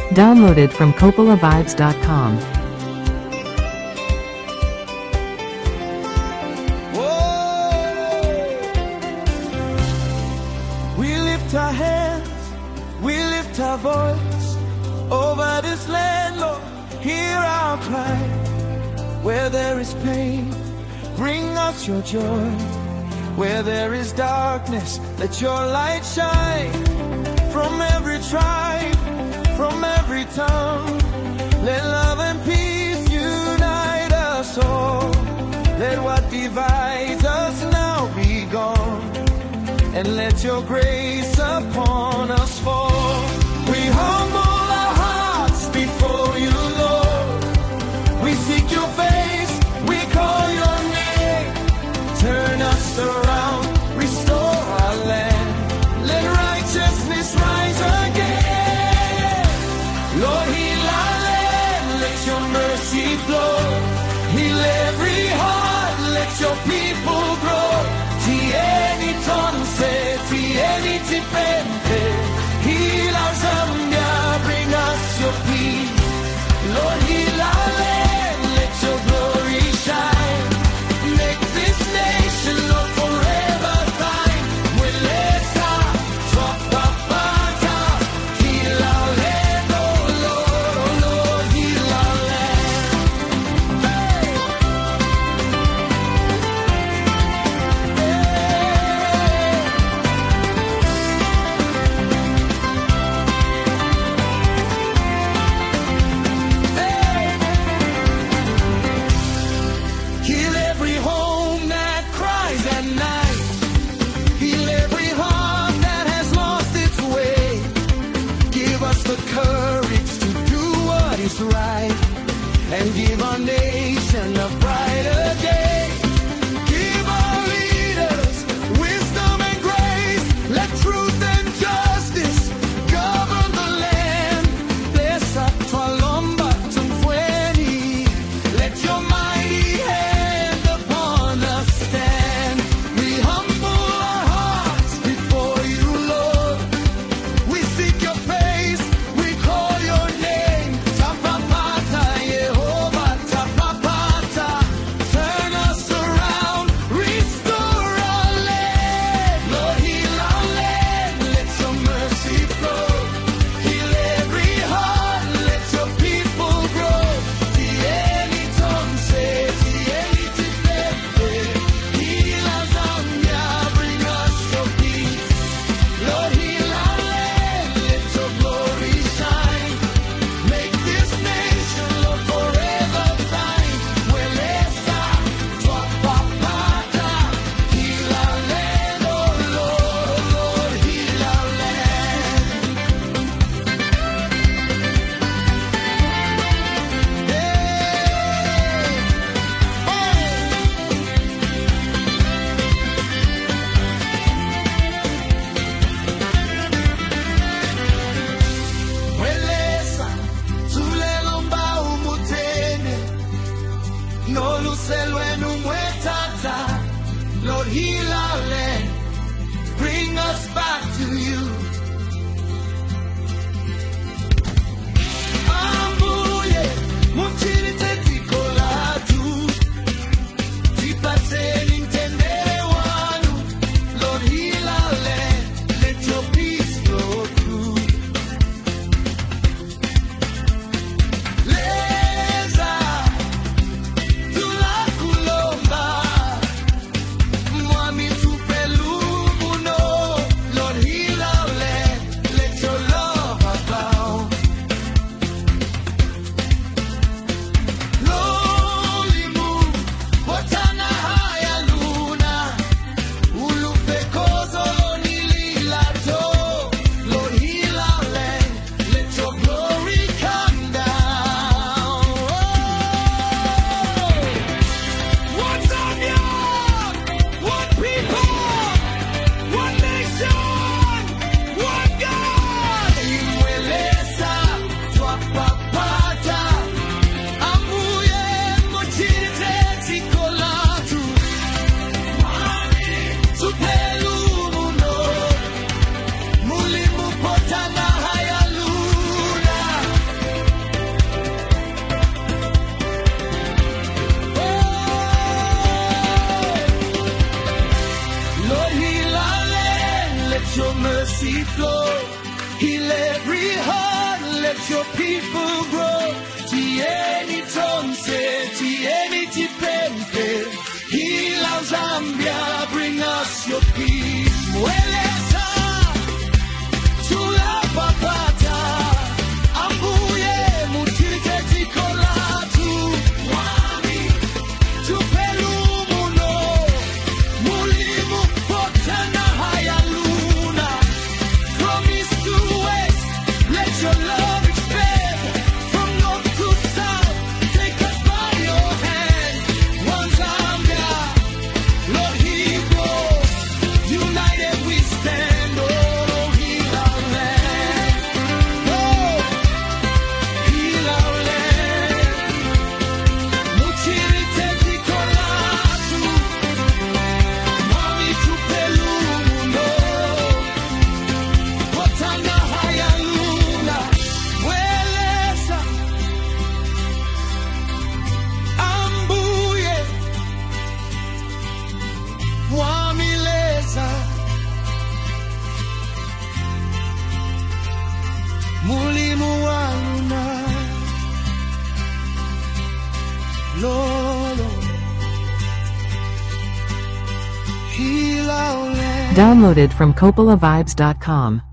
Downloaded from CoppolaVibes.com. We lift our hands, we lift our voice over this land, Lord, hear our cry. Where there is pain, bring us your joy. Where there is darkness, let your light shine. From every tribe, from every tongue, let love and peace unite us all. Let what divides us now be gone, and let your grace upon us fall. We humble our hearts before you, Lord. We seek your face, we call your name. Turn us around, restore our land. Let righteousness rise again. Lord, heal our land, let your mercy flow. Heal every heart, let your people grow. Tieni tonse, tieni tipente. Heal our Zambia, bring us your peace. Lord, heal our land, let your glory shine. Make this nation, Lord, forever thine. Welesa, Twapapata. Heal our land, oh Lord, heal our land. Hey. Heal every home that cries at night. Heal every heart that has lost its way. Give us the courage to do what is right, and give our nation a brighter day. Give our leaders wisdom and grace. Let truth and justice govern the land. Bless up Twalomba Tumfweni. Let your mighty hand upon us stand. We humble our hearts before you, Lord. We seek your face, we call your name. Tapapata, Yehovah, Tapapata. Turn us around, restore our land. Lord, heal our land, let your mercy flow. Heal every heart, let your people grow. Tieni tonse, tieni tipete. Heal our Zambia, bring us your peace. Lord, heal our land, let your glory shine. Make this nation, Lord, forever thine. Welesa, Twapapata. Heal our land, oh Lord, heal our land. Welesa, tulelomba umutene. No lucelwe numwetata. Lord, heal our land. Bring us back to you. Ambuye, muchiri tetikolatu. Tipateni ntendere wanu. Lord, heal our land. Let your peace flow through. Leza, tulakulomba. Mwami tupelumuno. Lord, heal our mercy flow. Heal every heart, let your people grow. Tieni tonse, tieni tipenfe. Heal our Zambia, bring us your peace. Mweleza, tulapapata. Ambuye, mutirite tikolatu. Mwami, tupelu muno. Mulimu, potana haya luna. From east to west, let your love expand. From north to south, take us by your hand. One Zambia, Lord, He goes. United we stand. Oh, heal our land. Oh, heal our land. Muchirite tikolatu. Mami tupelu muno. Potanga haya luna. Mweleza. Ambuye. Mwamileza. Mulimu wa luna. Lolo. Heal our land. Downloaded from CopolaVibes.com.